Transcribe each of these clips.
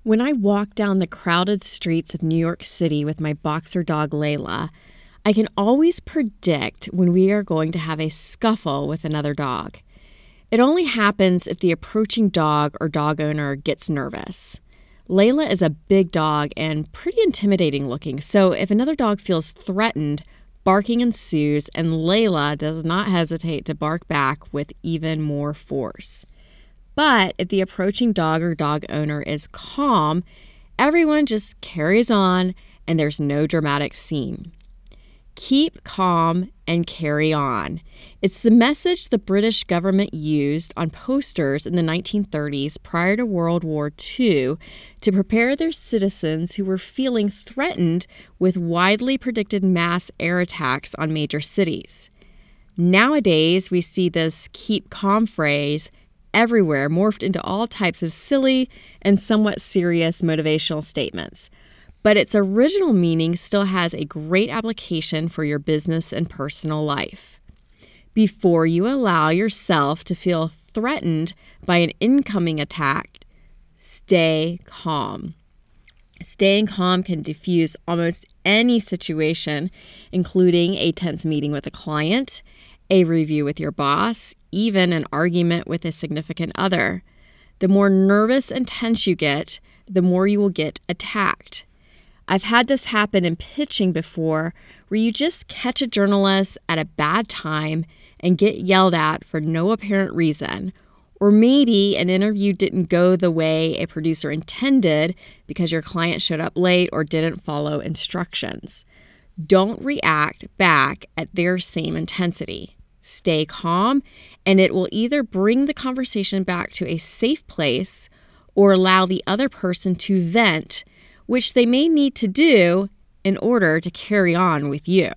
When I walk down the crowded streets of New York City with my boxer dog Layla, I can always predict when we are going to have a scuffle with another dog. It only happens if the approaching dog or dog owner gets nervous. Layla is a big dog and pretty intimidating looking, so if another dog feels threatened, barking ensues, and Layla does not hesitate to bark back with even more force. But if the approaching dog or dog owner is calm, everyone just carries on and there's no dramatic scene. Keep calm and carry on. It's the message the British government used on posters in the 1930s prior to World War II to prepare their citizens who were feeling threatened with widely predicted mass air attacks on major cities. Nowadays, we see this keep calm phrase everywhere, morphed into all types of silly and somewhat serious motivational statements. But its original meaning still has a great application for your business and personal life. Before you allow yourself to feel threatened by an incoming attack, stay calm. Staying calm can diffuse almost any situation, including a tense meeting with a client, a review with your boss, even an argument with a significant other. The more nervous and tense you get, the more you will get attacked. I've had this happen in pitching before, where you just catch a journalist at a bad time and get yelled at for no apparent reason. Or maybe an interview didn't go the way a producer intended because your client showed up late or didn't follow instructions. Don't react back at their same intensity. Stay calm, and it will either bring the conversation back to a safe place or allow the other person to vent, which they may need to do in order to carry on with you.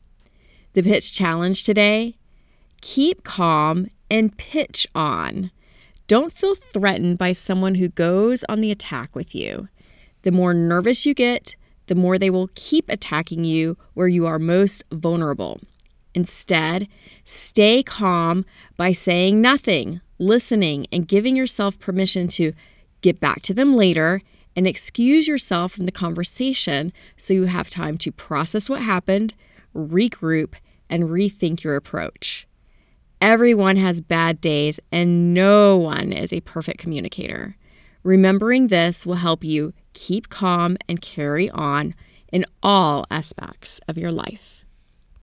The pitch challenge today: keep calm and pitch on. Don't feel threatened by someone who goes on the attack with you. The more nervous you get, the more they will keep attacking you where you are most vulnerable. Instead, stay calm by saying nothing, listening, and giving yourself permission to get back to them later and excuse yourself from the conversation so you have time to process what happened, regroup, and rethink your approach. Everyone has bad days, and no one is a perfect communicator. Remembering this will help you keep calm and carry on in all aspects of your life.